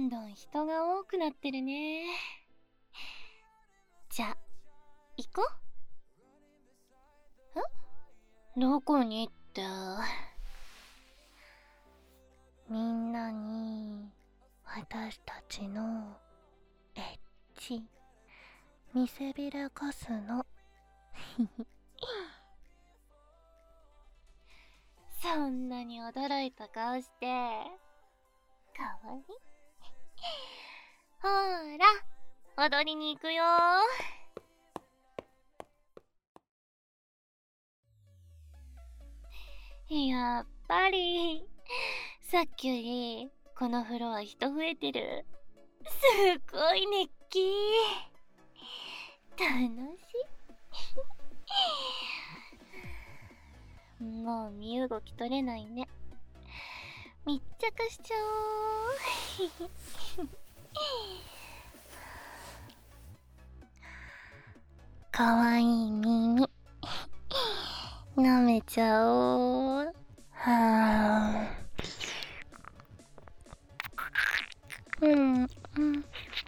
んどん人が多くなってるね。じゃ、行こう。どこにって。みんなに私たちのエッチ見せびらかすの。そんなに驚いた顔して。かわいい。ほーら、踊りに行くよ。やっぱりさっきよりこのフロア人増えてる。すごい熱気。楽しい。もう身動き取れないね。密着しちゃおう。かわいい耳舐めちゃおう。はあ。うんうん。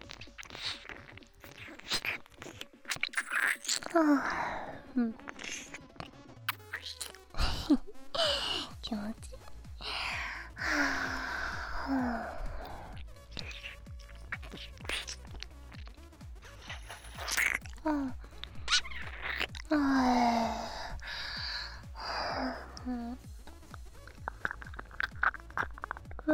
はあ、うん。気持ちいい。はあ。ああ。うん。うん。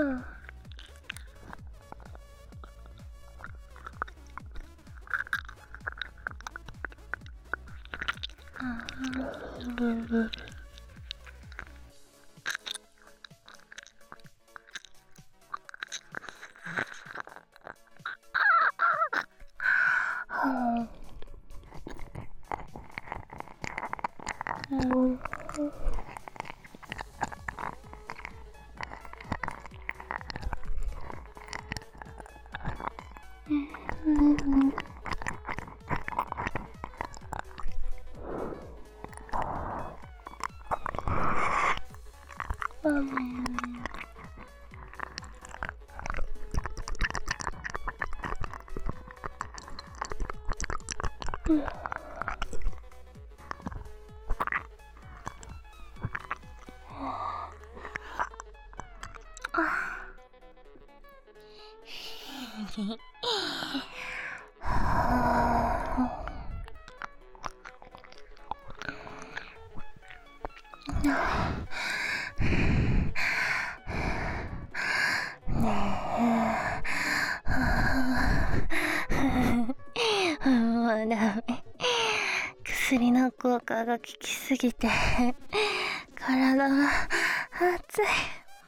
もうダメ。薬の効果が効きすぎて体が熱い。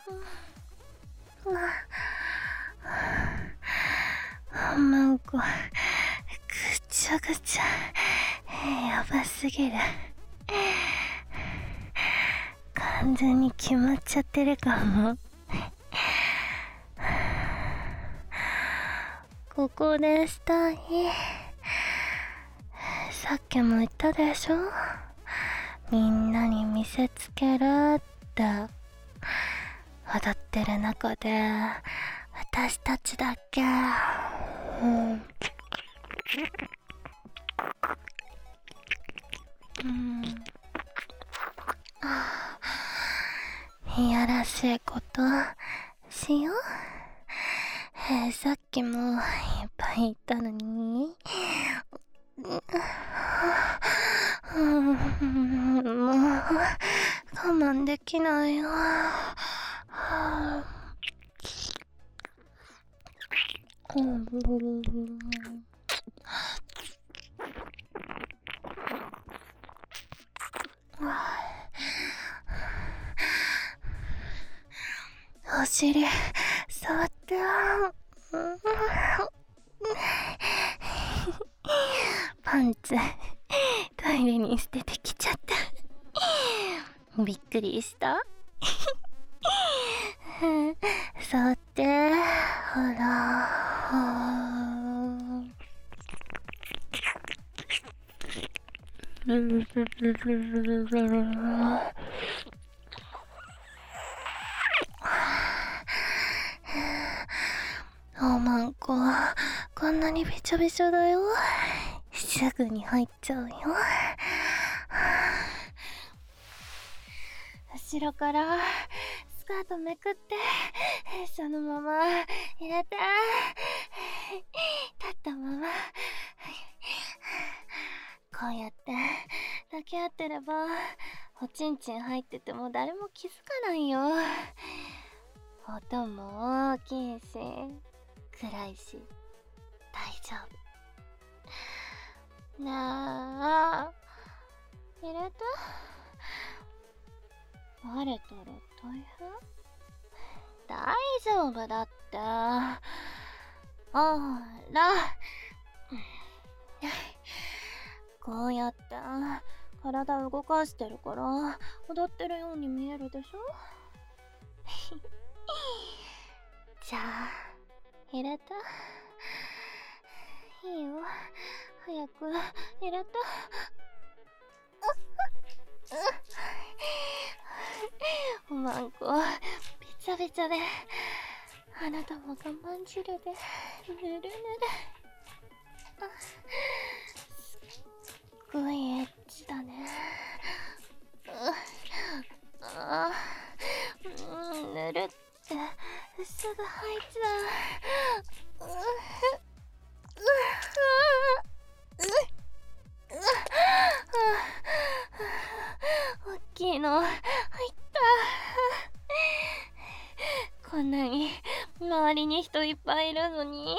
なんかぐちゃぐちゃやばすぎる。完全に決まっちゃってるかも。ここでしたい。さっきも言ったでしょ、みんなに見せつけるって。踊ってる中で私たちだけ、いやらしいことしよう。さっきもいっぱい言ったのに。もう我慢できないよ。お尻触ってよ。パンツトイレに捨ててきちゃった。びっくりした。触ってほら。思んなにびちょびちょだよ。すぐに入っちゃうよ。後ろからスカートめくってそのまま入れて、立ったままこうやって抱き合ってればおちんちん入ってても誰も気づかないよ。音も大きいし暗いし大丈夫。なあ、入れた？バレたら大変？大丈夫だって。あら、こうやって体動かしてるから踊ってるように見えるでしょ。じゃあ入れた？いいよ、早く入れた。おまんこびちゃびちゃで、あなたも我慢汁でぬるぬる。すっごいエッチだね。ぬるってすぐ吐いちゃう。おっきいの入った。こんなに周りに人いっぱいいるのに。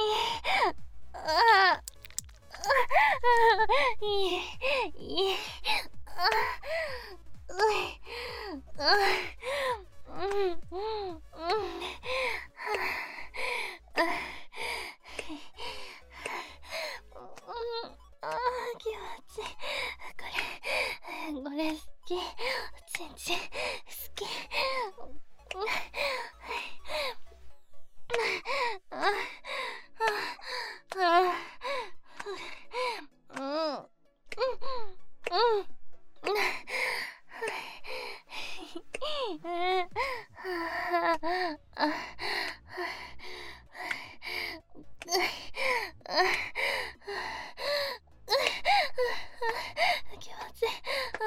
いい。気持ちいい。これ好き。ちんちん好き。気持ちいい。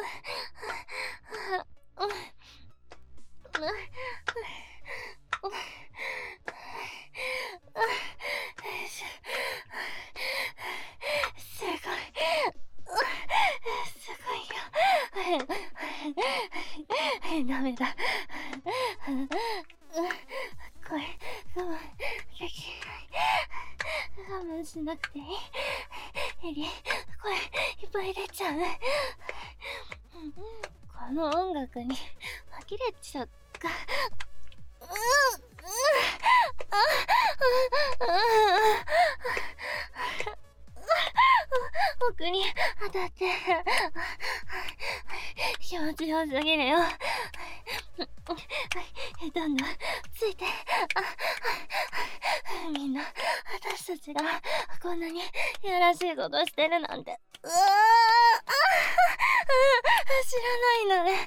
すごいよ。ダメだ。これ我慢しなくていい。エリ、これいっぱい出ちゃう。この音楽に呆れちゃった。奥に当たって気持ちよすぎるよ。どんどんついて。みんな私たちがこんなにいやらしいことしてるなんて知らないのね。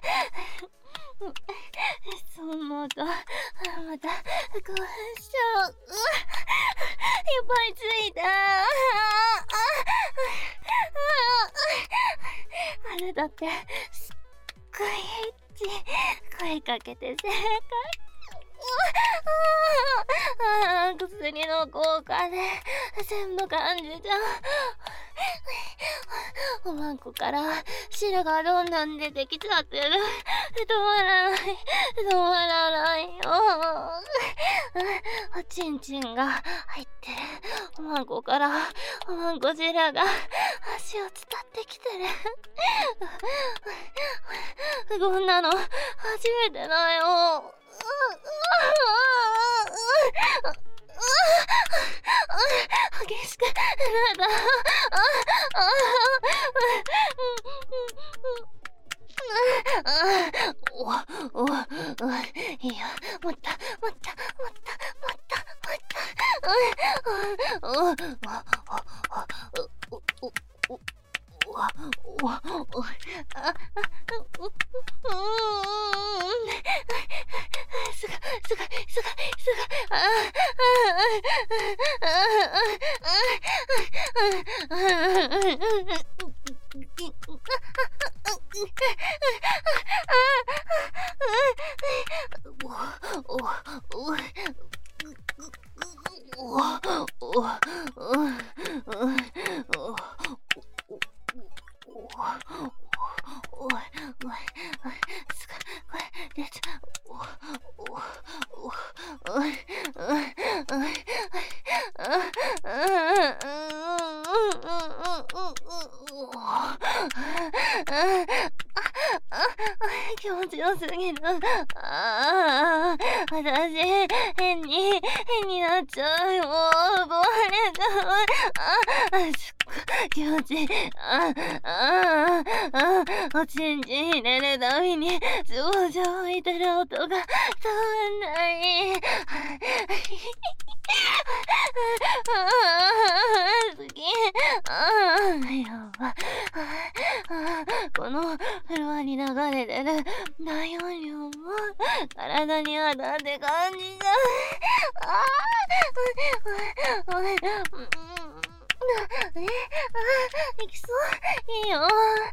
そう思うとまた興奮しちゃう。いっぱいついた。あれだってすっごいエッチ。声かけて正解。薬の効果で全部感じちゃう。おまんこから汁がどんどん出てきちゃってる。止まらない止まらないよ。おちんちんが入ってるおまんこからおまんこ汁が足を伝ってきてる。こんなの初めてだよ。激しくなった。いいよ、もったもったもったもったもったすすごいすごい。気持ちよすぎる。私、変になっちゃうよ。壊れちゃう。すっごい気持ちいい。おちんちん入れるたびに、上々浮いてる音が止まんない。好き。やば。このフロアに流れてる大音量も体に当たって感じちゃう。いきそう。いいよ。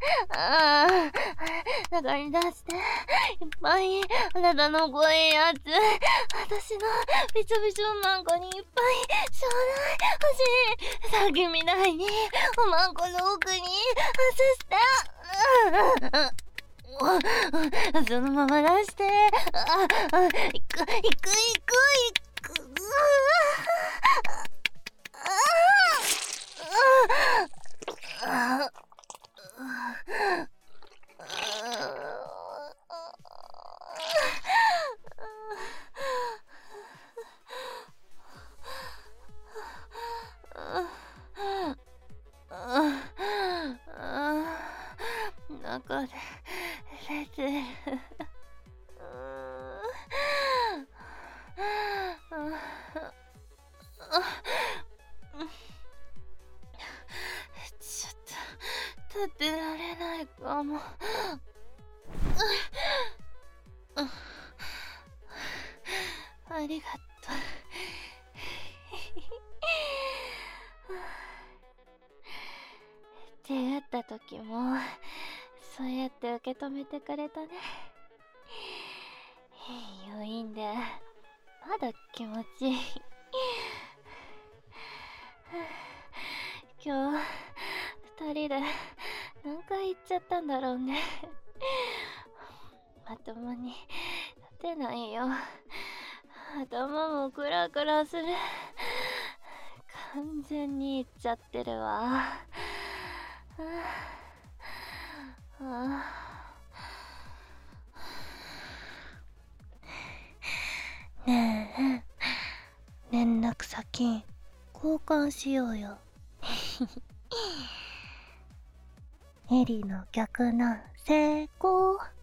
中に出して、いっぱいあなたの濃いやつ、私のびちょびちょマンコにいっぱいちょうだい。欲しい。さっきみたいにおまんこの奥に外して。そのまま出して。行く。中で出てる。ちょっと立ってられないかも。ありがとう。出会った時もそうやって受け止めてくれたね。余韻でまだ気持ちいい。今日二人で何回言っちゃったんだろうね。まともに立てないよ。頭もクラクラする。完全にいっちゃってるわ。ねえ、連絡先交換しようよ。エリの逆難成功。